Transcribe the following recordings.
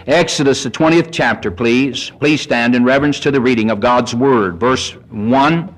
Exodus, the 20th chapter, please. Please stand in reverence to the reading of God's Word. Verse 1.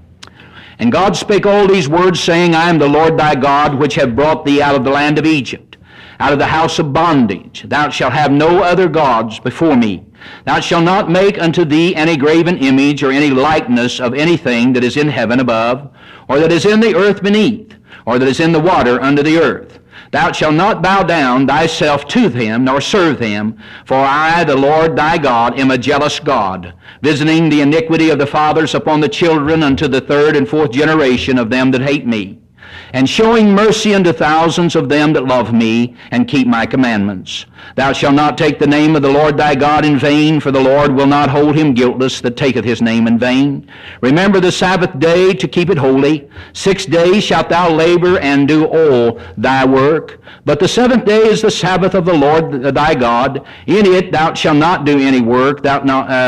And God spake all these words, saying, I am the Lord thy God, which have brought thee out of the land of Egypt, out of the house of bondage. Thou shalt have no other gods before me. Thou shalt not make unto thee any graven image or any likeness of anything that is in heaven above, or that is in the earth beneath, or that is in the water under the earth. Thou shalt not bow down thyself to them, nor serve them, for I, the Lord thy God, am a jealous God, visiting the iniquity of the fathers upon the children unto the third and fourth generation of them that hate me, and showing mercy unto thousands of them that love me and keep my commandments. Thou shalt not take the name of the Lord thy God in vain, for the Lord will not hold him guiltless that taketh his name in vain. Remember the Sabbath day to keep it holy. 6 days shalt thou labor and do all thy work. But the seventh day is the Sabbath of the Lord thy God. In it thou shalt not do any work, thou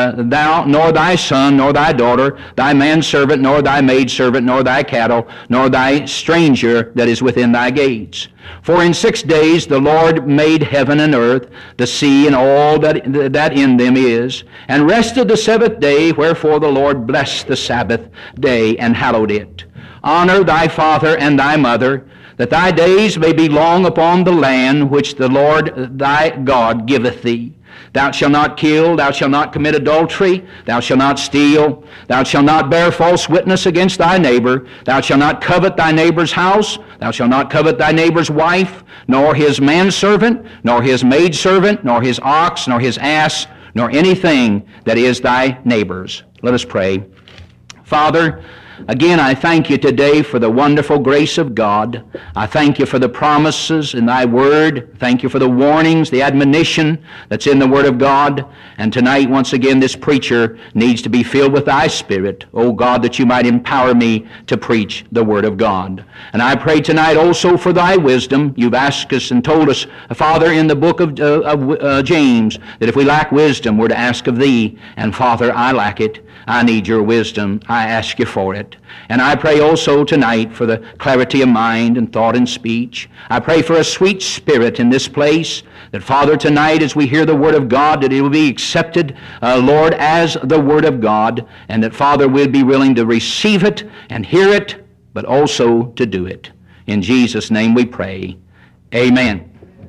nor thy son, nor thy daughter, thy manservant, nor thy maidservant, nor thy cattle, nor thy stranger that is within thy gates. For in 6 days the Lord made heaven and earth, the sea, and all that in them is, and rested the seventh day, wherefore the Lord blessed the Sabbath day and hallowed it. Honor thy father and thy mother, that thy days may be long upon the land which the Lord thy God giveth thee. Thou shalt not kill, thou shalt not commit adultery, thou shalt not steal, thou shalt not bear false witness against thy neighbor, thou shalt not covet thy neighbor's house, thou shalt not covet thy neighbor's wife, nor his manservant, nor his maidservant, nor his ox, nor his ass, nor anything that is thy neighbor's. Let us pray. Father, again, I thank you today for the wonderful grace of God. I thank you for the promises in thy word. Thank you for the warnings, the admonition that's in the word of God. And tonight, once again, this preacher needs to be filled with thy Spirit, O God, that you might empower me to preach the word of God. And I pray tonight also for thy wisdom. You've asked us and told us, Father, in the book of James, that if we lack wisdom, we're to ask of thee. And Father, I lack it. I need your wisdom. I ask you for it. And I pray also tonight for the clarity of mind and thought and speech. I pray for a sweet spirit in this place, that Father, tonight as we hear the word of God, that it will be accepted, Lord, as the word of God, and that Father, we'll be willing to receive it and hear it, but also to do it. In Jesus' name we pray. Amen.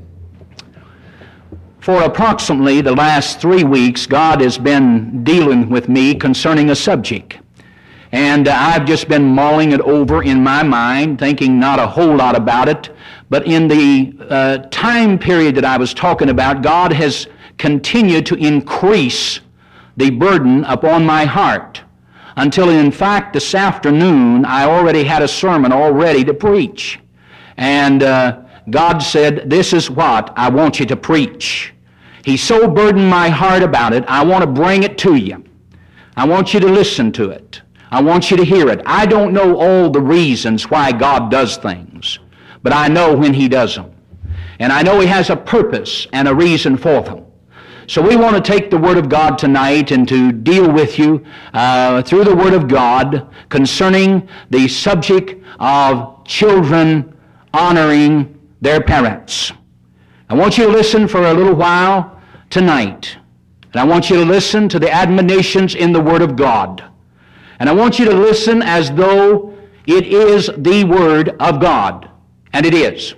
For approximately the last 3 weeks, God has been dealing with me concerning a subject. And I've just been mulling it over in my mind, thinking not a whole lot about it. But in the time period that I was talking about, God has continued to increase the burden upon my heart, until in fact this afternoon I already had a sermon all ready to preach. And God said, this is what I want you to preach. He so burdened my heart about it, I want to bring it to you. I want you to listen to it. I want you to hear it. I don't know all the reasons why God does things, but I know when He does them. And I know He has a purpose and a reason for them. So we want to take the Word of God tonight and to deal with you through the Word of God concerning the subject of children honoring their parents. I want you to listen for a little while tonight. And I want you to listen to the admonitions in the Word of God. And I want you to listen as though it is the Word of God. And it is.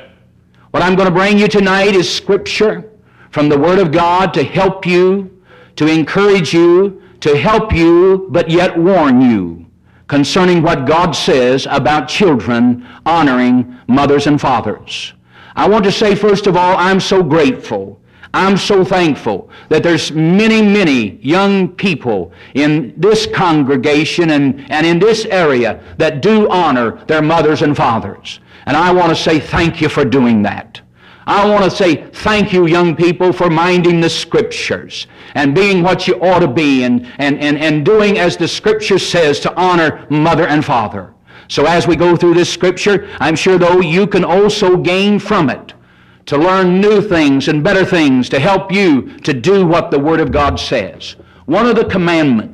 What I'm going to bring you tonight is Scripture from the Word of God to help you, to encourage you, to help you, but yet warn you concerning what God says about children honoring mothers and fathers. I want to say, first of all, I'm so grateful. I'm so thankful that there's many, many young people in this congregation and in this area that do honor their mothers and fathers. And I want to say thank you for doing that. I want to say thank you, young people, for minding the Scriptures and being what you ought to be and doing as the Scripture says to honor mother and father. So as we go through this Scripture, I'm sure, though, you can also gain from it to learn new things and better things to help you to do what the Word of God says. One of the commandments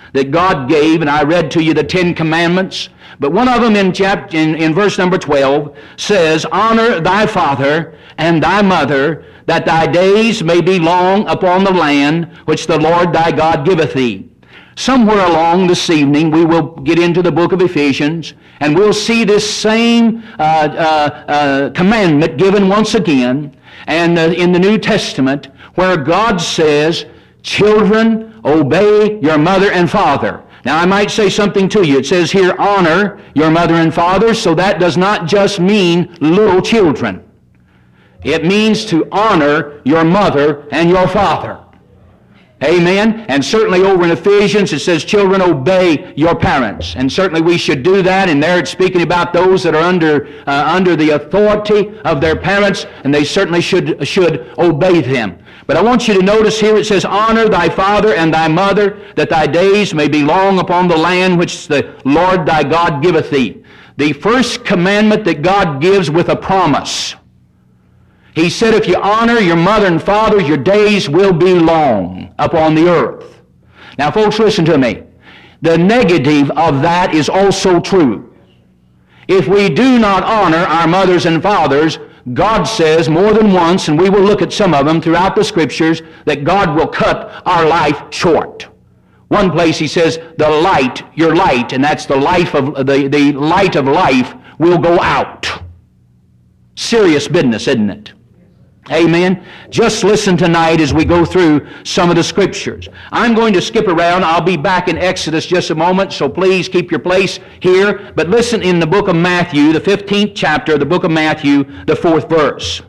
that God gave, and I read to you the 10 Commandments. But one of them in verse number 12 says, honor thy father and thy mother, that thy days may be long upon the land which the Lord thy God giveth thee. Somewhere along this evening we will get into the book of Ephesians, and we'll see this same commandment given once again, and in the New Testament, where God says, children, obey your mother and father. Now, I might say something to you. It says here, honor your mother and father, so that does not just mean little children. It means to honor your mother and your father. Amen? And certainly over in Ephesians it says, children, obey your parents. And certainly we should do that. And there it's speaking about those that are under the authority of their parents, and they certainly should obey them. But I want you to notice here it says, honor thy father and thy mother, that thy days may be long upon the land which the Lord thy God giveth thee. The first commandment that God gives with a promise. He said, if you honor your mother and father, your days will be long upon the earth. Now, folks, listen to me. The negative of that is also true. If we do not honor our mothers and fathers, God says more than once, and we will look at some of them throughout the Scriptures, that God will cut our life short. One place He says, the light, your light, and that's the life of the light of life, will go out. Serious business, isn't it? Amen. Just listen tonight as we go through some of the Scriptures. I'm going to skip around. I'll be back in Exodus just a moment, so please keep your place here. But listen in the book of Matthew, the 15th chapter of the book of Matthew, the 4th verse.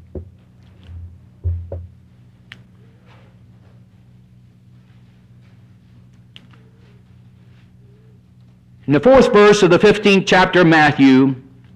In the 4th verse of the 15th chapter of Matthew,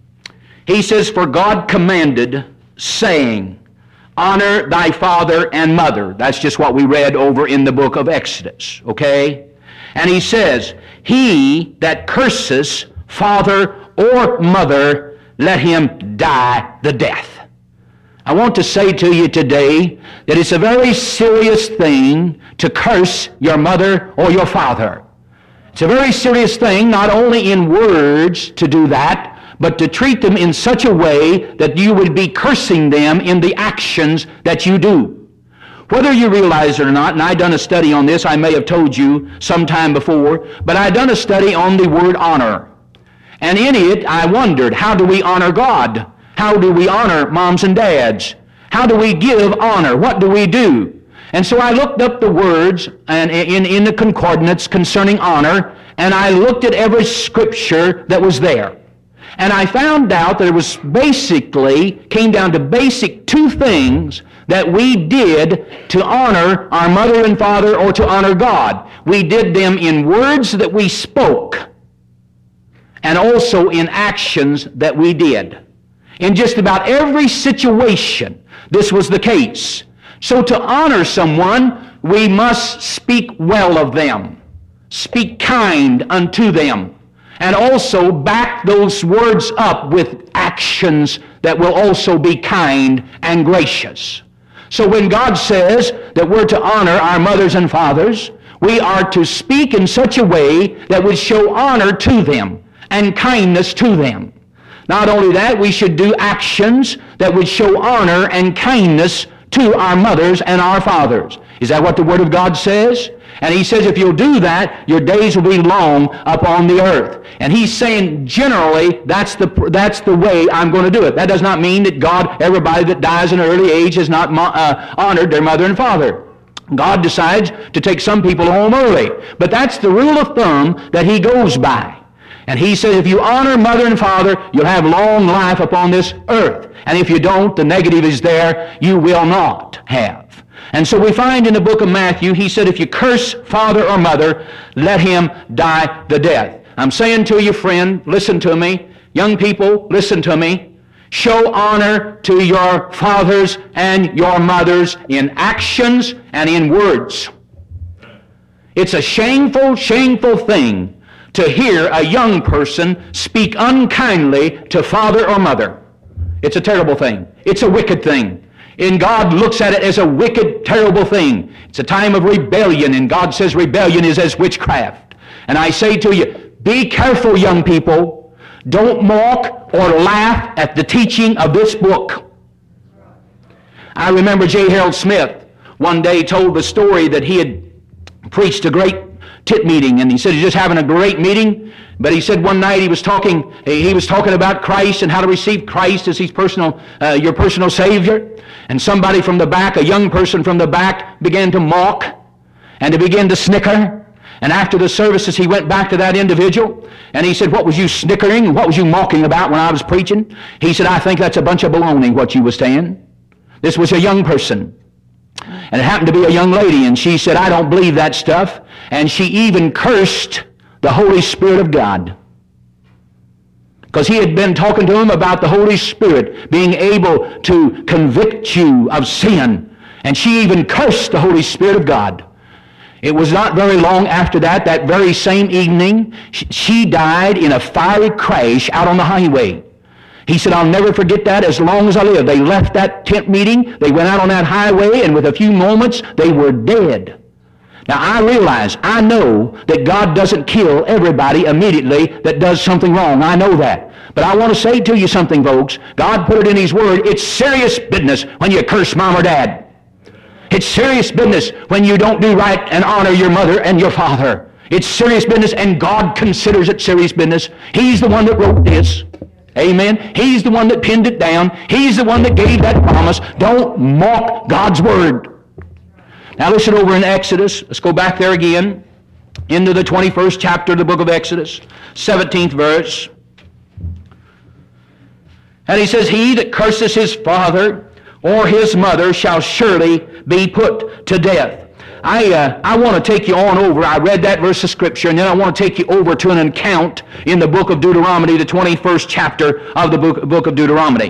he says, for God commanded, saying, honor thy father and mother. That's just what we read over in the book of Exodus, okay? And he says, he that curses father or mother, let him die the death. I want to say to you today that it's a very serious thing to curse your mother or your father. It's a very serious thing, not only in words to do that, but to treat them in such a way that you would be cursing them in the actions that you do. Whether you realize it or not, and I've done a study on this, I may have told you sometime before, but I've done a study on the word honor. And in it, I wondered, how do we honor God? How do we honor moms and dads? How do we give honor? What do we do? And so I looked up the words and in the concordance concerning honor, and I looked at every scripture that was there. And I found out that it was came down to basic two things that we did to honor our mother and father or to honor God. We did them in words that we spoke and also in actions that we did. In just about every situation, this was the case. So to honor someone, we must speak well of them, speak kind unto them, and also back those words up with actions that will also be kind and gracious. So when God says that we're to honor our mothers and fathers, we are to speak in such a way that would show honor to them and kindness to them. Not only that, we should do actions that would show honor and kindness to our mothers and our fathers. Is that what the Word of God says? And He says if you'll do that, your days will be long upon the earth. And He's saying generally that's the way I'm going to do it. That does not mean that everybody that dies in an early age has not honored their mother and father. God decides to take some people home early. But that's the rule of thumb that He goes by. And He says if you honor mother and father, you'll have long life upon this earth. And if you don't, the negative is there, you will not have. And so we find in the book of Matthew, He said, if you curse father or mother, let him die the death. I'm saying to you, friend, listen to me. Young people, listen to me. Show honor to your fathers and your mothers in actions and in words. It's a shameful, shameful thing to hear a young person speak unkindly to father or mother. It's a terrible thing. It's a wicked thing. And God looks at it as a wicked, terrible thing. It's a time of rebellion, and God says rebellion is as witchcraft. And I say to you, be careful, young people. Don't mock or laugh at the teaching of this book. I remember J. Harold Smith one day told the story that he had preached a great tent meeting, and he said he's just having a great meeting. But he said one night he was talking about Christ and how to receive Christ as your personal Savior. And somebody from the back, a young person from the back, began to mock and to begin to snicker. And after the services, he went back to that individual and he said, "What was you snickering? What was you mocking about when I was preaching?" He said, "I think that's a bunch of baloney what you was saying." This was a young person. And it happened to be a young lady, and she said, "I don't believe that stuff." And she even cursed the Holy Spirit of God. Because he had been talking to him about the Holy Spirit being able to convict you of sin. And she even cursed the Holy Spirit of God. It was not very long after that, that very same evening, she died in a fiery crash out on the highway. He said, "I'll never forget that as long as I live." They left that tent meeting, they went out on that highway, and with a few moments, they were dead. Now, I know that God doesn't kill everybody immediately that does something wrong. I know that. But I want to say to you something, folks. God put it in His Word. It's serious business when you curse mom or dad. It's serious business when you don't do right and honor your mother and your father. It's serious business, and God considers it serious business. He's the one that wrote this. Amen. He's the one that pinned it down. He's the one that gave that promise. Don't mock God's Word. Now listen over in Exodus. Let's go back there again into the 21st chapter of the book of Exodus, 17th verse. And he says, "He that curses his father or his mother shall surely be put to death." I want to take you on over. I read that verse of Scripture, and then I want to take you over to an account in the book of Deuteronomy, the 21st chapter of the book of Deuteronomy.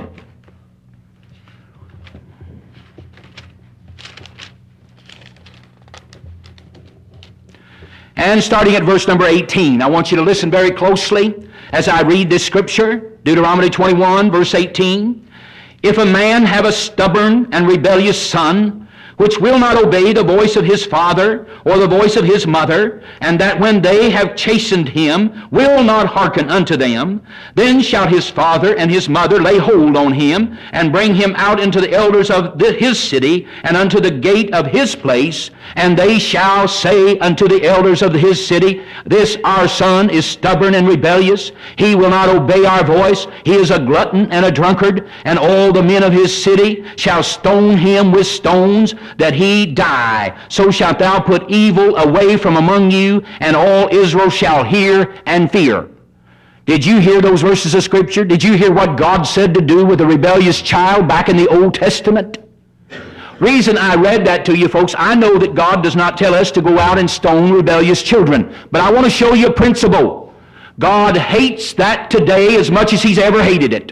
And starting at verse number 18, I want you to listen very closely as I read this Scripture, Deuteronomy 21, verse 18. "If a man have a stubborn and rebellious son, which will not obey the voice of his father or the voice of his mother, and that when they have chastened him will not hearken unto them, then shall his father and his mother lay hold on him, and bring him out into the elders of his city, and unto the gate of his place, and they shall say unto the elders of his city, This our son is stubborn and rebellious, he will not obey our voice, he is a glutton and a drunkard, and all the men of his city shall stone him with stones, that he die. So shalt thou put evil away from among you, and all Israel shall hear and fear." Did you hear those verses of Scripture? Did you hear what God said to do with a rebellious child back in the Old Testament? Reason I read that to you, folks, I know that God does not tell us to go out and stone rebellious children. But I want to show you a principle. God hates that today as much as He's ever hated it.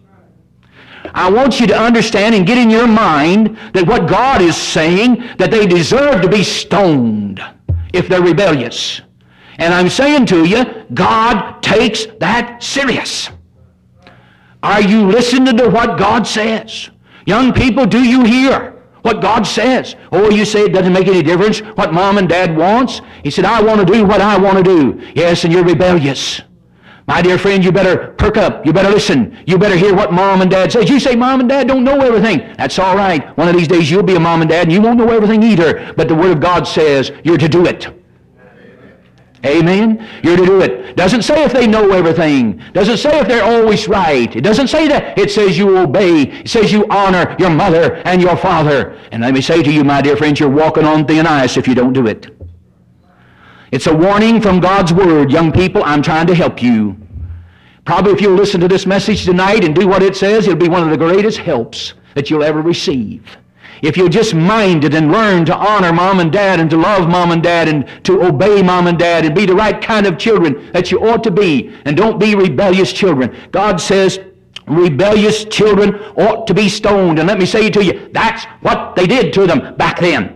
I want you to understand and get in your mind that what God is saying, that they deserve to be stoned if they're rebellious. And I'm saying to you, God takes that serious. Are you listening to what God says? Young people, do you hear what God says? Oh, you say it doesn't make any difference what mom and dad wants? He said, "I want to do what I want to do." Yes, and you're rebellious. My dear friend, you better perk up. You better listen. You better hear what mom and dad says. You say mom and dad don't know everything. That's all right. One of these days you'll be a mom and dad and you won't know everything either. But the Word of God says you're to do it. Amen? You're to do it. Doesn't say if they know everything. Doesn't say if they're always right. It doesn't say that. It says you obey. It says you honor your mother and your father. And let me say to you, my dear friends, you're walking on thin ice if you don't do it. It's a warning from God's Word. Young people, I'm trying to help you. Probably if you'll listen to this message tonight and do what it says, it'll be one of the greatest helps that you'll ever receive. If you'll just mind it and learn to honor mom and dad and to love mom and dad and to obey mom and dad and be the right kind of children that you ought to be, and don't be rebellious children. God says rebellious children ought to be stoned. And let me say to you, that's what they did to them back then.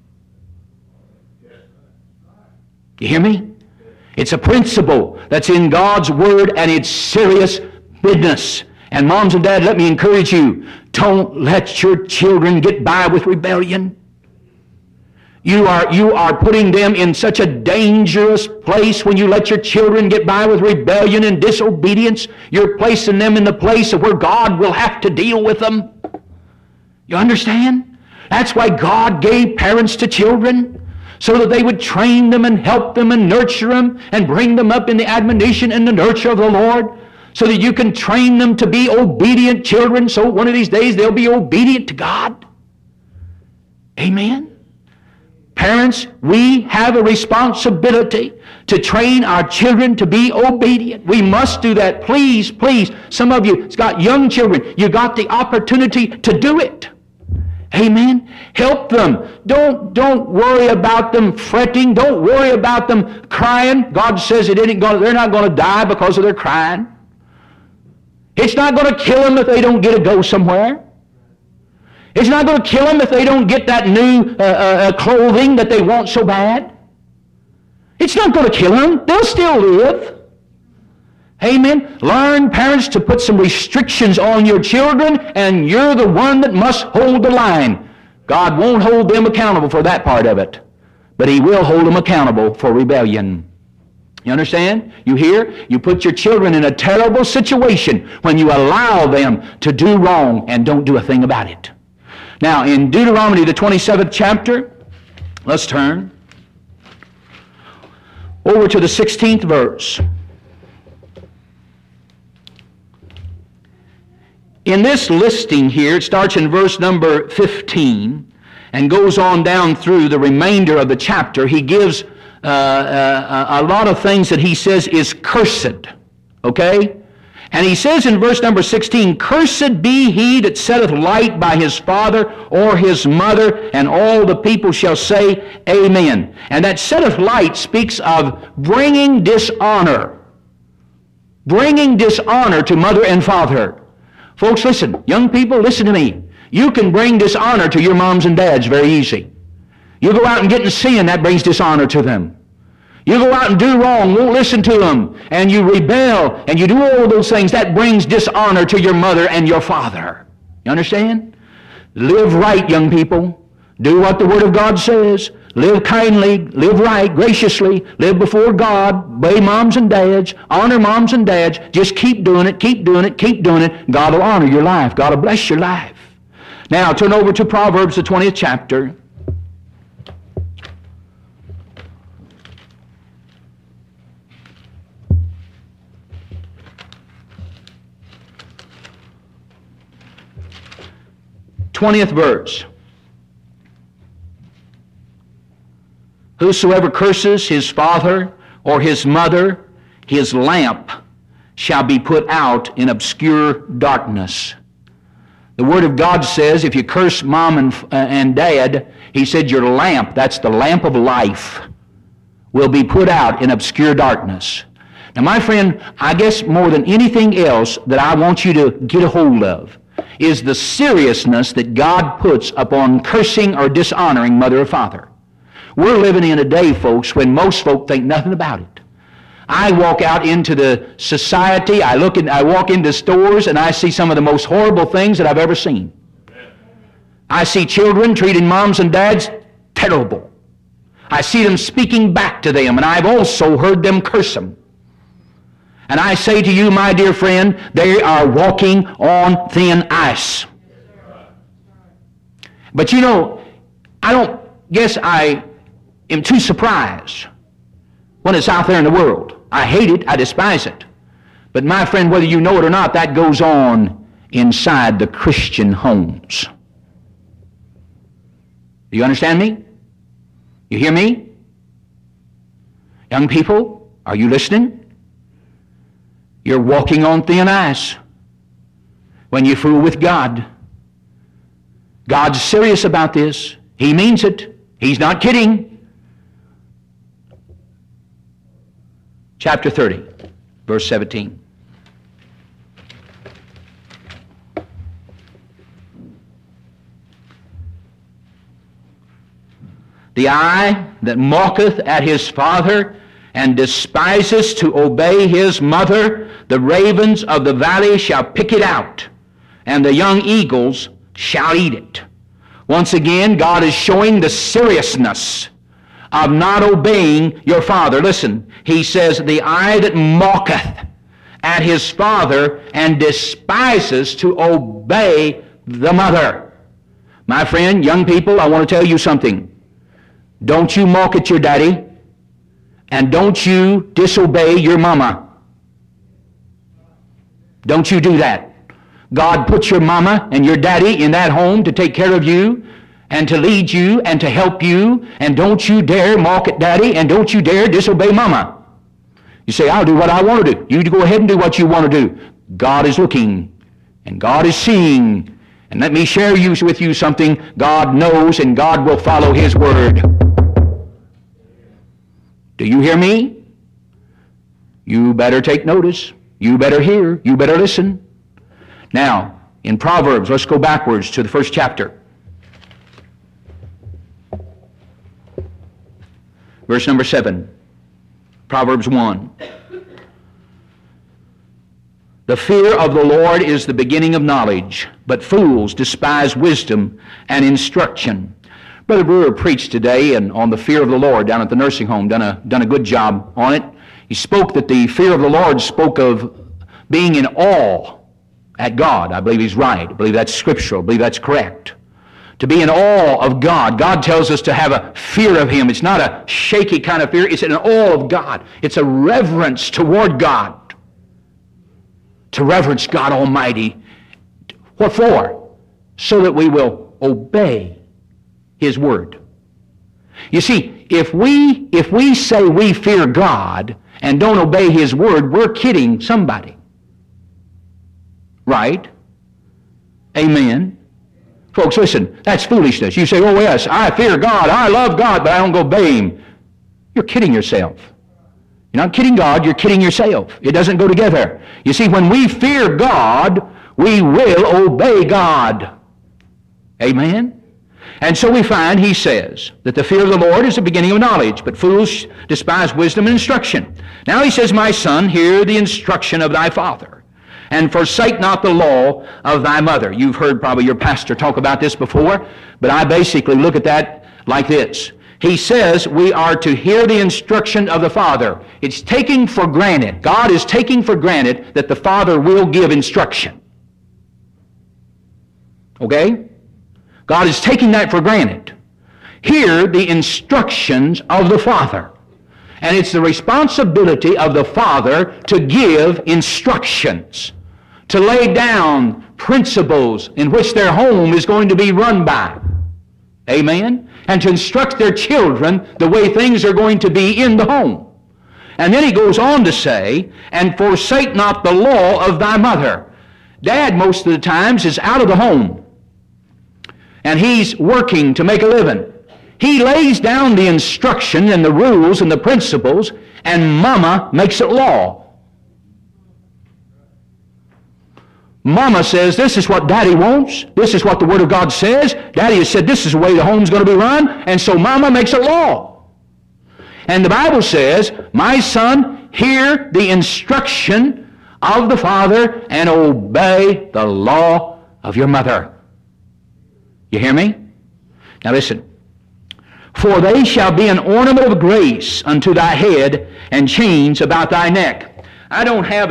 You hear me? It's a principle that's in God's Word, and it's serious business. And moms and dads, let me encourage you, don't let your children get by with rebellion. You are putting them in such a dangerous place when you let your children get by with rebellion and disobedience. You're placing them in the place of where God will have to deal with them. You understand? That's why God gave parents to children, so that they would train them and help them and nurture them and bring them up in the admonition and the nurture of the Lord, so that you can train them to be obedient children, so one of these days they'll be obedient to God. Amen? Parents, we have a responsibility to train our children to be obedient. We must do that. Please, please, some of you, it's got young children, you got the opportunity to do it. Amen? Help them. Don't worry about them fretting. Don't worry about them crying. God says they're not going to die because of their crying. It's not going to kill them if they don't get to go somewhere. It's not going to kill them if they don't get that new clothing that they want so bad. It's not going to kill them. They'll still live. Amen. Learn, parents, to put some restrictions on your children, and you're the one that must hold the line. God won't hold them accountable for that part of it, but He will hold them accountable for rebellion. You understand? You hear? You put your children in a terrible situation when you allow them to do wrong and don't do a thing about it. Now, in Deuteronomy, the 27th chapter, let's turn over to the 16th verse. In this listing here, it starts in verse number 15 and goes on down through the remainder of the chapter. He gives a lot of things that he says is cursed, okay? And he says in verse number 16, "Cursed be he that setteth light by his father or his mother, and all the people shall say, Amen." And that setteth light speaks of bringing dishonor. Bringing dishonor to mother and father. Folks, listen. Young people, listen to me. You can bring dishonor to your moms and dads very easy. You go out and get in sin, that brings dishonor to them. You go out and do wrong, won't listen to them, and you rebel, and you do all those things, that brings dishonor to your mother and your father. You understand? Live right, young people. Do what the Word of God says. Live kindly, live right, graciously, live before God, obey moms and dads, honor moms and dads. Just keep doing it, keep doing it, keep doing it. God will honor your life. God will bless your life. Now, turn over to Proverbs, the 20th chapter. '20th verse. "Whosoever curses his father or his mother, his lamp shall be put out in obscure darkness." The Word of God says if you curse mom and dad, He said your lamp, that's the lamp of life, will be put out in obscure darkness. Now, my friend, I guess more than anything else that I want you to get a hold of is the seriousness that God puts upon cursing or dishonoring mother or father. We're living in a day, folks, when most folk think nothing about it. I walk out into the society, I walk into stores, and I see some of the most horrible things that I've ever seen. I see children treating moms and dads terrible. I see them speaking back to them, and I've also heard them curse them. And I say to you, my dear friend, they are walking on thin ice. But you know, I don't guess I am too surprised when it's out there in the world. I hate it, I despise it. But my friend, whether you know it or not, that goes on inside the Christian homes. Do you understand me? You hear me? Young people, are you listening? You're walking on thin ice when you fool with God. God's serious about this. He means it. He's not kidding. Chapter 30, verse 17. "The eye that mocketh at his father and despiseth to obey his mother, The ravens of the valley shall pick it out, and the young eagles shall eat it. Once again, God is showing the seriousness of not obeying your father. Listen, he says, the eye that mocketh at his father and despises to obey the mother. My friend, young people, I want to tell you something. Don't you mock at your daddy, and don't you disobey your mama. Don't you do that. God put your mama and your daddy in that home to take care of you and to lead you and to help you, and don't you dare mock at daddy, and don't you dare disobey mama. You say, I'll do what I want to do. You go ahead and do what you want to do. God is looking, and God is seeing. And let me share with you something. God knows, and God will follow his word. Do you hear me? You better take notice. You better hear. You better listen. Now, in Proverbs, let's go backwards to the first chapter. Verse number 7. Proverbs 1. The fear of the Lord is the beginning of knowledge, but fools despise wisdom and instruction. Brother Brewer preached today on the fear of the Lord down at the nursing home, done a good job on it. He spoke that the fear of the Lord spoke of being in awe at God. I believe he's right. I believe that's scriptural. I believe that's correct. To be in awe of God. God tells us to have a fear of him. It's not a shaky kind of fear. It's an awe of God. It's a reverence toward God. To reverence God Almighty. What for? So that we will obey his word. You see, if we say we fear God and don't obey his word, we're kidding somebody. Right? Amen. Folks, listen, that's foolishness. You say, oh yes, I fear God, I love God, but I don't obey him. You're kidding yourself. You're not kidding God, you're kidding yourself. It doesn't go together. You see, when we fear God, we will obey God. Amen? And so we find, he says, that the fear of the Lord is the beginning of knowledge, but fools despise wisdom and instruction. Now he says, my son, hear the instruction of thy father, and forsake not the law of thy mother. You've heard probably your pastor talk about this before, but I basically look at that like this. He says we are to hear the instruction of the Father. It's taking for granted, God is taking for granted that the Father will give instruction. Okay? God is taking that for granted. Hear the instructions of the Father. And it's the responsibility of the Father to give instructions, to lay down principles in which their home is going to be run by. Amen? And to instruct their children the way things are going to be in the home. And then he goes on to say, and forsake not the law of thy mother. Dad, most of the times, is out of the home. And he's working to make a living. He lays down the instruction and the rules and the principles, and Mama makes it law. Mama says, this is what Daddy wants. This is what the Word of God says. Daddy has said this is the way the home's going to be run, and so Mama makes it law. And the Bible says, my son, hear the instruction of the Father and obey the law of your mother. You hear me? Now listen. For they shall be an ornament of grace unto thy head, and chains about thy neck. I don't have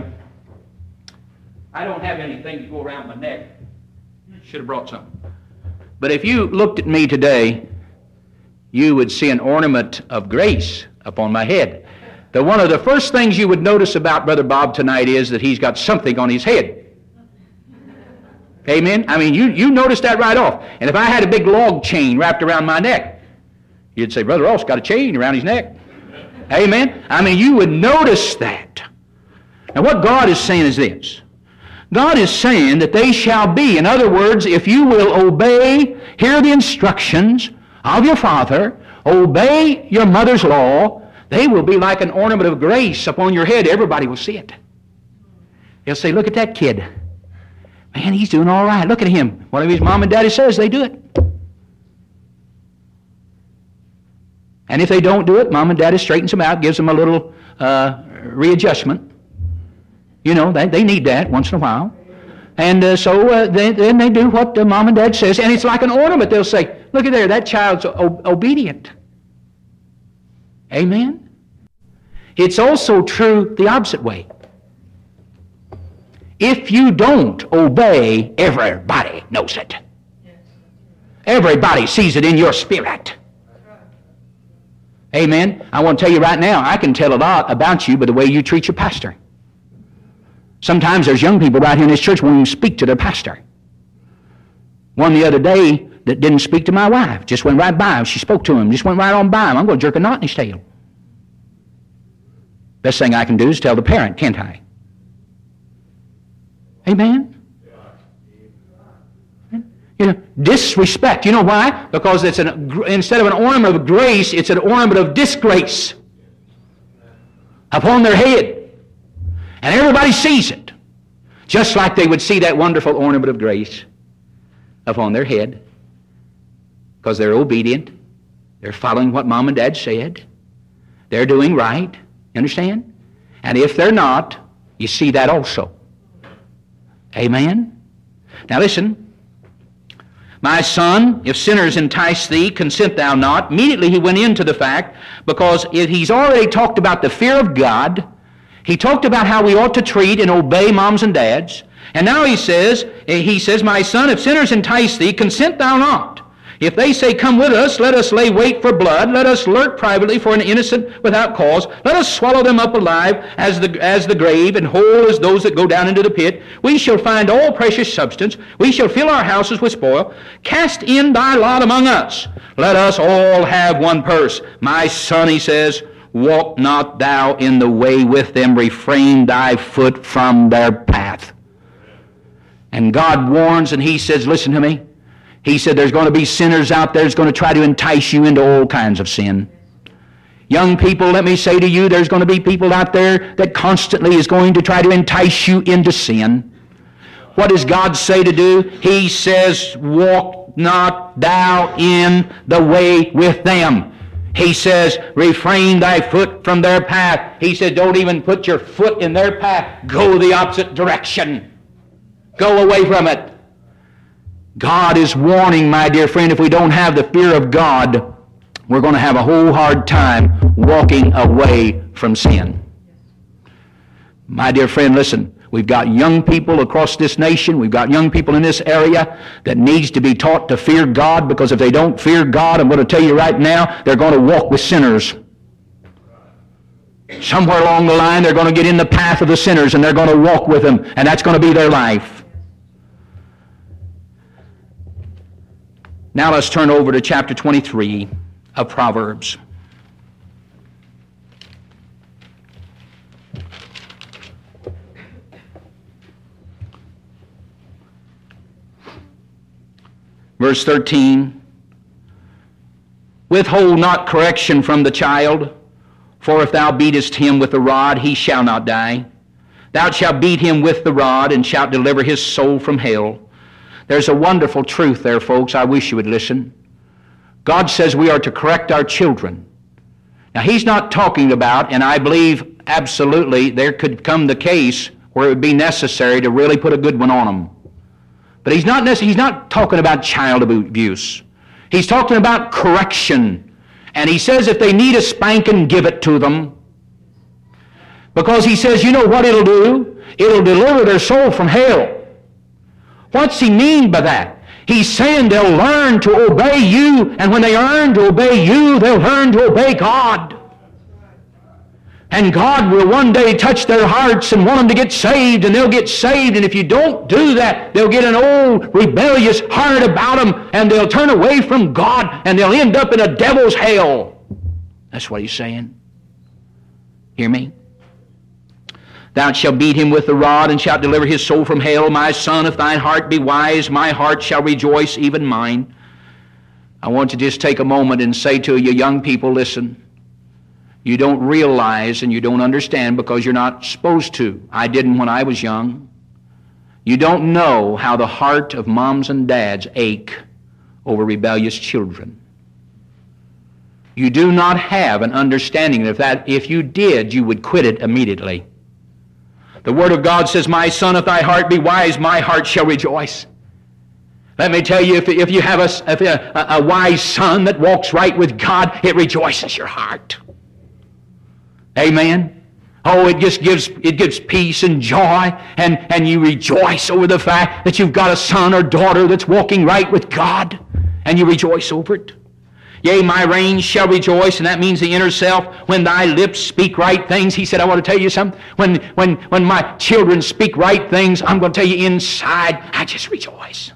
anything to go around my neck. Should have brought something. But if you looked at me today, you would see an ornament of grace upon my head. One of the first things you would notice about Brother Bob tonight is that he's got something on his head. Amen? I mean, you notice that right off. And if I had a big log chain wrapped around my neck, you'd say, Brother Ross got a chain around his neck. Amen? I mean, you would notice that. Now, what God is saying is this. God is saying that they shall be. In other words, if you will obey, hear the instructions of your father, obey your mother's law, they will be like an ornament of grace upon your head. Everybody will see it. They'll say, look at that kid. Man, he's doing all right. Look at him. Whatever his mom and daddy says, they do it. And if they don't do it, mom and daddy straightens them out, gives them a little readjustment. You know, they need that once in a while. And so then they do what Mom and Dad says, and it's like an ornament. They'll say, look at there, that child's obedient. Amen? It's also true the opposite way. If you don't obey, everybody knows it. Everybody sees it in your spirit. Amen? I want to tell you right now, I can tell a lot about you by the way you treat your pastor. Sometimes there's young people right here in this church won't even speak to their pastor. One the other day that didn't speak to my wife, just went right by him. She spoke to him, just went right on by him. I'm going to jerk a knot in his tail. Best thing I can do is tell the parent, can't I? Amen? You know, disrespect. You know why? Because it's instead of an ornament of grace, it's an ornament of disgrace upon their head. And everybody sees it. Just like they would see that wonderful ornament of grace upon their head. Because they're obedient. They're following what Mom and Dad said. They're doing right. You understand? And if they're not, you see that also. Amen? Now listen. My son, if sinners entice thee, consent thou not. Immediately he went into the fact, because he's already talked about the fear of God. He talked about how we ought to treat and obey moms and dads. And now he says, my son, if sinners entice thee, consent thou not. If they say, come with us, let us lay wait for blood, let us lurk privately for an innocent without cause, let us swallow them up alive as the grave, and whole as those that go down into the pit. We shall find all precious substance. We shall fill our houses with spoil. Cast in thy lot among us. Let us all have one purse. My son, he says, walk not thou in the way with them. Refrain thy foot from their path. And God warns, and he says, listen to me. He said there's going to be sinners out there that's going to try to entice you into all kinds of sin. Young people, let me say to you, there's going to be people out there that constantly is going to try to entice you into sin. What does God say to do? He says, walk not thou in the way with them. He says, refrain thy foot from their path. He said, don't even put your foot in their path. Go the opposite direction. Go away from it. God is warning, my dear friend, if we don't have the fear of God, we're going to have a whole hard time walking away from sin. My dear friend, listen, we've got young people across this nation, we've got young people in this area that needs to be taught to fear God, because if they don't fear God, I'm going to tell you right now, they're going to walk with sinners. Somewhere along the line, they're going to get in the path of the sinners and they're going to walk with them, and that's going to be their life. Now let's turn over to chapter 23 of Proverbs. Verse 13. Withhold not correction from the child, for if thou beatest him with the rod, he shall not die. Thou shalt beat him with the rod, and shalt deliver his soul from hell. There's a wonderful truth there, folks. I wish you would listen. God says we are to correct our children. Now, he's not talking about, and I believe absolutely there could come the case where it would be necessary to really put a good one on them. But he's not talking about child abuse. He's talking about correction. And he says if they need a spanking, give it to them. Because he says, you know what it'll do? It'll deliver their soul from hell. What's he mean by that? He's saying they'll learn to obey you, and when they learn to obey you, they'll learn to obey God. And God will one day touch their hearts and want them to get saved, and they'll get saved. And if you don't do that, they'll get an old rebellious heart about them, and they'll turn away from God, and they'll end up in a devil's hell. That's what he's saying. Hear me? Thou shalt beat him with the rod, and shalt deliver his soul from hell. My son, if thine heart be wise, my heart shall rejoice, even mine. I want to just take a moment and say to you, young people, listen. You don't realize and you don't understand because you're not supposed to. I didn't when I was young. You don't know how the heart of moms and dads ache over rebellious children. You do not have an understanding of that. If you did, you would quit it immediately. The Word of God says, my son, if thy heart be wise, my heart shall rejoice. Let me tell you, if you have a wise son that walks right with God, it rejoices your heart. Amen. Oh, it gives peace and joy, and you rejoice over the fact that you've got a son or daughter that's walking right with God, and you rejoice over it. Yea, my reins shall rejoice, and that means the inner self. When thy lips speak right things, he said, I want to tell you something. When my children speak right things, I'm going to tell you inside, I just rejoice.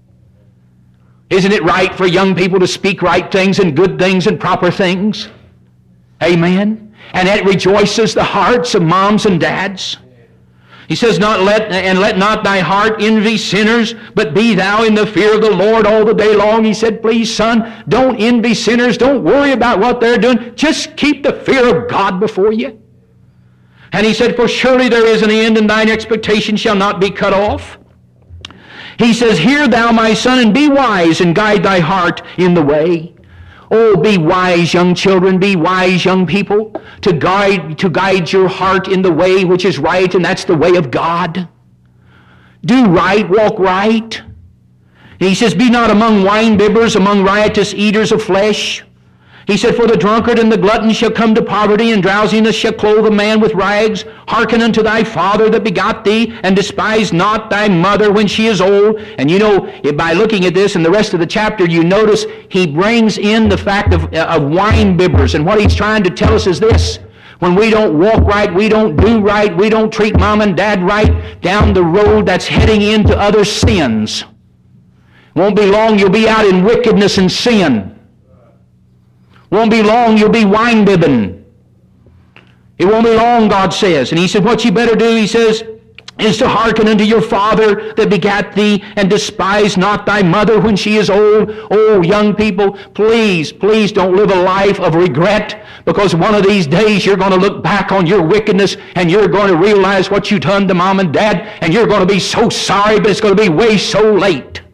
Isn't it right for young people to speak right things and good things and proper things? Amen. And it rejoices the hearts of moms and dads. He says, let not thy heart envy sinners, but be thou in the fear of the Lord all the day long. He said, please, son, don't envy sinners. Don't worry about what they're doing. Just keep the fear of God before you. And he said, for surely there is an end, and thine expectation shall not be cut off. He says, hear thou, my son, and be wise, and guide thy heart in the way. Oh, be wise, young children, be wise, young people, to guide your heart in the way which is right, and that's the way of God. Do right, walk right. And he says, be not among winebibbers, among riotous eaters of flesh. He said, for the drunkard and the glutton shall come to poverty, and drowsiness shall clothe a man with rags. Hearken unto thy father that begot thee, and despise not thy mother when she is old. And you know, by looking at this and the rest of the chapter, you notice he brings in the fact of wine bibbers. And what he's trying to tell us is this. When we don't walk right, we don't do right, we don't treat mom and dad right, down the road that's heading into other sins. Won't be long, you'll be out in wickedness and sin. Won't be long, you'll be wine bibbing. It won't be long, God says. And he said, what you better do, he says, is to hearken unto your father that begat thee, and despise not thy mother when she is old. Oh, young people, please, please don't live a life of regret, because one of these days you're going to look back on your wickedness, and you're going to realize what you've done to mom and dad, and you're going to be so sorry, but it's going to be way so late.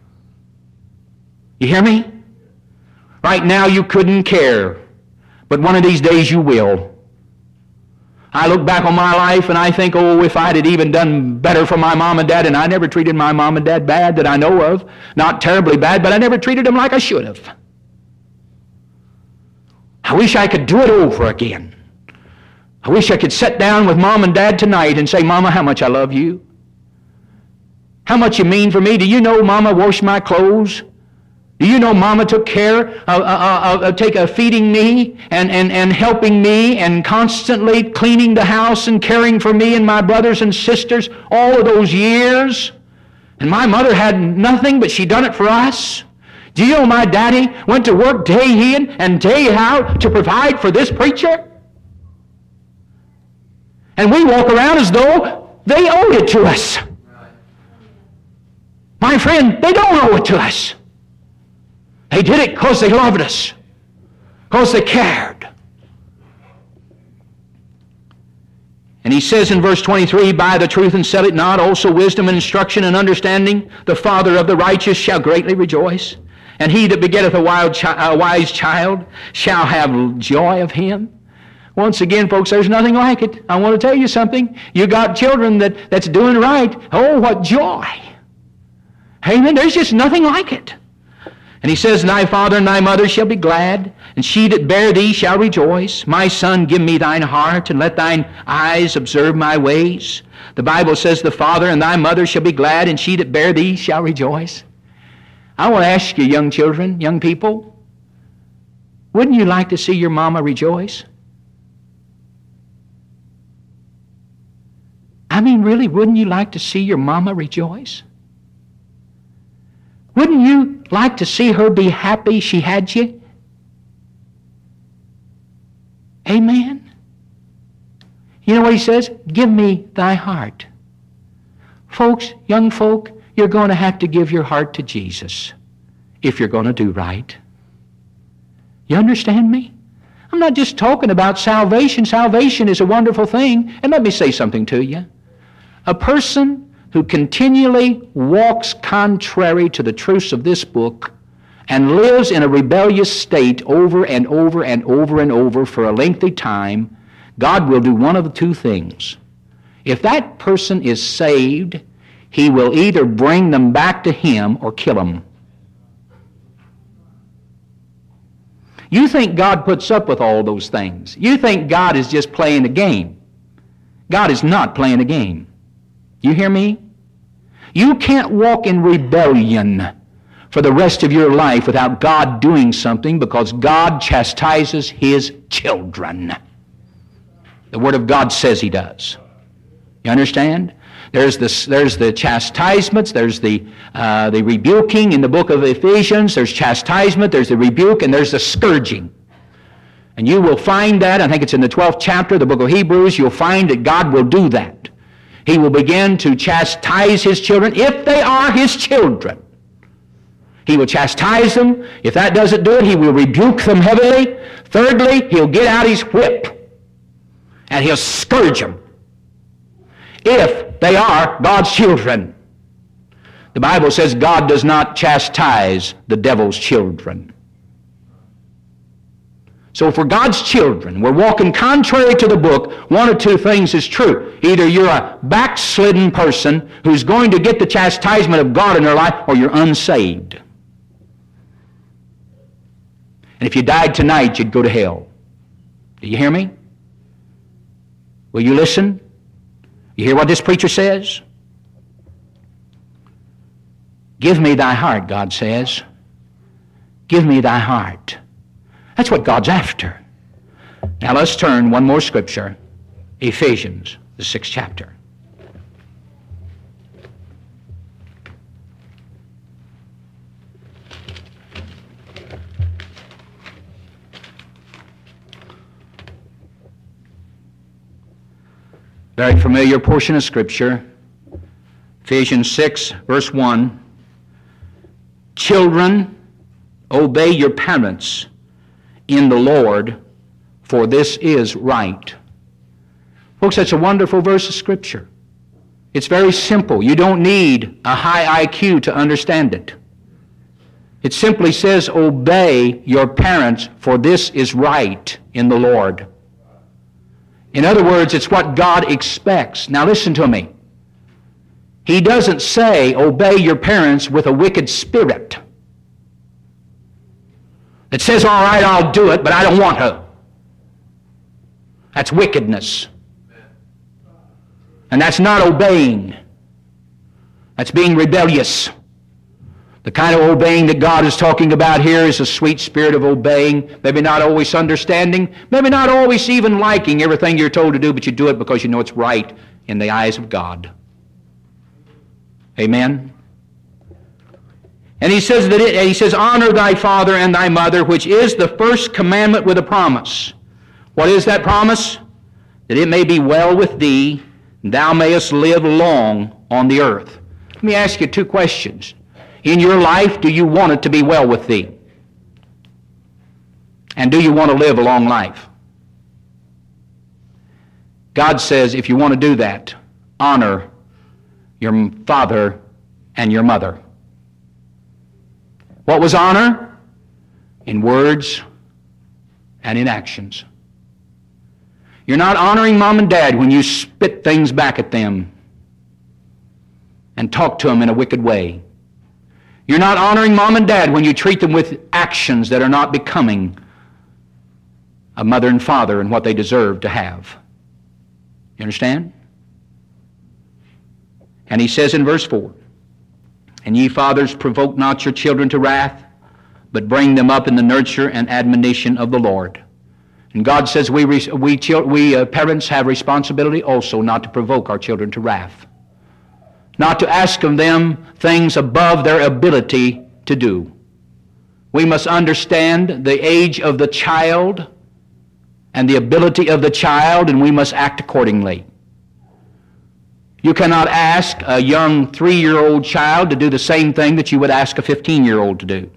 You hear me? Right now you couldn't care, but one of these days you will. I look back on my life and I think, oh, if I had even done better for my mom and dad, and I never treated my mom and dad bad that I know of, not terribly bad, but I never treated them like I should have. I wish I could do it over again. I wish I could sit down with mom and dad tonight and say, Mama, how much I love you. How much you mean for me. Do you know Mama washed my clothes? Do you know Mama took care of feeding me and helping me and constantly cleaning the house and caring for me and my brothers and sisters all of those years? And my mother had nothing, but she done it for us. Do you know my daddy went to work day in and day out to provide for this preacher? And we walk around as though they owed it to us. My friend, they don't owe it to us. They did it because they loved us, because they cared. And he says in verse 23, buy the truth and sell it not, also wisdom and instruction and understanding. The father of the righteous shall greatly rejoice, and he that begetteth a wise child shall have joy of him. Once again, folks, there's nothing like it. I want to tell you something. You got children that's doing right. Oh, what joy. Amen. There's just nothing like it. And he says, thy father and thy mother shall be glad, and she that bare thee shall rejoice. My son, give me thine heart, and let thine eyes observe my ways. The Bible says, the father and thy mother shall be glad, and she that bare thee shall rejoice. I want to ask you, young children, young people, wouldn't you like to see your mama rejoice? I mean, really, wouldn't you like to see your mama rejoice? Wouldn't you like to see her be happy she had you? Amen. You know what he says? Give me thy heart. Folks, young folk, you're going to have to give your heart to Jesus if you're going to do right. You understand me? I'm not just talking about salvation. Salvation is a wonderful thing. And let me say something to you. A person who continually walks contrary to the truths of this book and lives in a rebellious state over and over and over and over for a lengthy time, God will do one of the two things. If that person is saved, He will either bring them back to Him or kill them. You think God puts up with all those things. You think God is just playing a game. God is not playing a game. You hear me? You can't walk in rebellion for the rest of your life without God doing something, because God chastises His children. The Word of God says He does. You understand? There's the chastisements, there's the rebuking in the book of Ephesians, there's chastisement, there's the rebuke, and there's the scourging. And you will find that, I think it's in the 12th chapter of the book of Hebrews, you'll find that God will do that. He will begin to chastise His children if they are His children. He will chastise them. If that doesn't do it, He will rebuke them heavily. Thirdly, He'll get out His whip and He'll scourge them if they are God's children. The Bible says God does not chastise the devil's children. So if we're God's children, we're walking contrary to the book, one or two things is true. Either you're a backslidden person who's going to get the chastisement of God in their life, or you're unsaved. And if you died tonight, you'd go to hell. Do you hear me? Will you listen? You hear what this preacher says? Give me thy heart, God says. Give me thy heart. That's what God's after. Now let's turn one more scripture. Ephesians, the 6th chapter. Very familiar portion of Scripture. Ephesians 6, verse 1. Children, obey your parents in the Lord, for this is right. Folks, that's a wonderful verse of Scripture. It's very simple. You don't need a high IQ to understand it. It simply says, obey your parents, for this is right in the Lord. In other words, it's what God expects. Now listen to me. He doesn't say, obey your parents with a wicked spirit. It says, all right, I'll do it, but I don't want to. That's wickedness. And that's not obeying. That's being rebellious. The kind of obeying that God is talking about here is a sweet spirit of obeying, maybe not always understanding, maybe not always even liking everything you're told to do, but you do it because you know it's right in the eyes of God. Amen? And he says, honor thy father and thy mother, which is the first commandment with a promise. What is that promise? That it may be well with thee, and thou mayest live long on the earth. Let me ask you two questions. In your life, do you want it to be well with thee? And do you want to live a long life? God says, if you want to do that, honor your father and your mother. What was honor? In words and in actions. You're not honoring mom and dad when you spit things back at them and talk to them in a wicked way. You're not honoring mom and dad when you treat them with actions that are not becoming a mother and father and what they deserve to have. You understand? And he says in verse 4, and ye fathers, provoke not your children to wrath, but bring them up in the nurture and admonition of the Lord. And God says we parents have responsibility also not to provoke our children to wrath, not to ask of them things above their ability to do. We must understand the age of the child and the ability of the child, and we must act accordingly. You cannot ask a young 3-year-old child to do the same thing that you would ask a 15-year-old to do.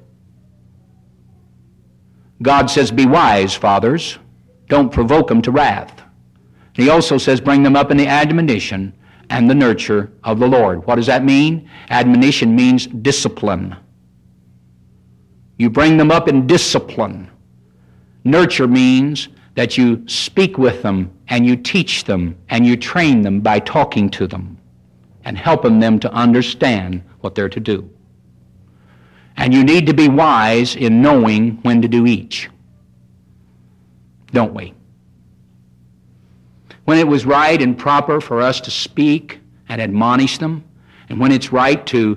God says, be wise, fathers. Don't provoke them to wrath. He also says, bring them up in the admonition and the nurture of the Lord. What does that mean? Admonition means discipline. You bring them up in discipline. Nurture means that you speak with them and you teach them and you train them by talking to them and helping them to understand what they're to do. And you need to be wise in knowing when to do each. Don't we? When it was right and proper for us to speak and admonish them, and when it's right to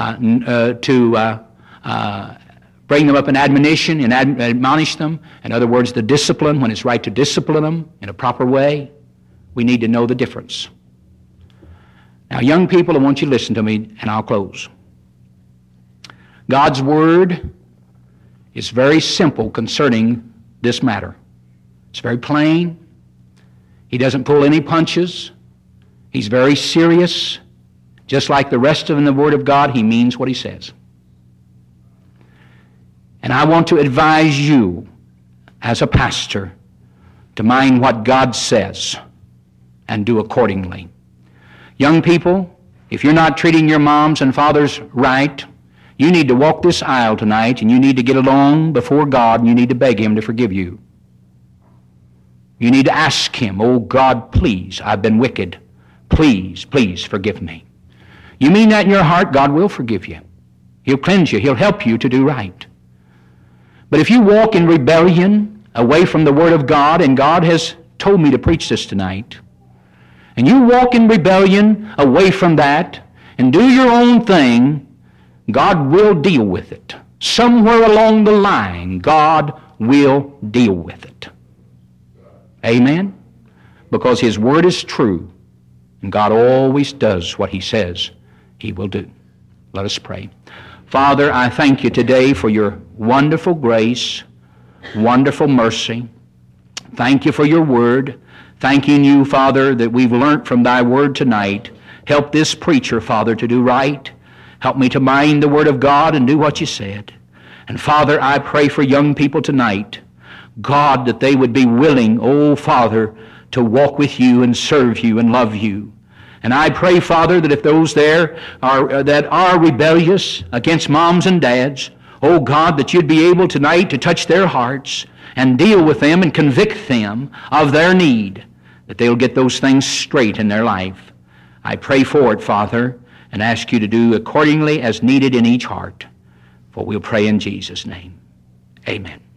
bring them up in admonition and admonish them, in other words, the discipline, when it's right to discipline them in a proper way, we need to know the difference. Now, young people, I want you to listen to me, and I'll close. God's Word is very simple concerning this matter. It's very plain. He doesn't pull any punches. He's very serious. Just like the rest of the Word of God, He means what He says. And I want to advise you, as a pastor, to mind what God says and do accordingly. Young people, if you're not treating your moms and fathers right, you need to walk this aisle tonight, and you need to get along before God, and you need to beg Him to forgive you. You need to ask Him, "Oh God, please, I've been wicked. Please, please forgive me." You mean that in your heart, God will forgive you. He'll cleanse you. He'll help you to do right. But if you walk in rebellion away from the Word of God, and God has told me to preach this tonight, and you walk in rebellion away from that and do your own thing, God will deal with it. Somewhere along the line, God will deal with it. Amen? Because His Word is true, and God always does what He says He will do. Let us pray. Father, I thank You today for Your wonderful grace, wonderful mercy. Thank You for Your Word. Thanking You, Father, that we've learnt from Thy Word tonight. Help this preacher, Father, to do right. Help me to mind the Word of God and do what You said. And Father, I pray for young people tonight, God, that they would be willing, oh Father, to walk with You and serve You and love You. And I pray, Father, that if those there that are rebellious against moms and dads, oh God, that You'd be able tonight to touch their hearts and deal with them and convict them of their need, that they'll get those things straight in their life. I pray for it, Father, and ask You to do accordingly as needed in each heart. For we'll pray in Jesus' name. Amen.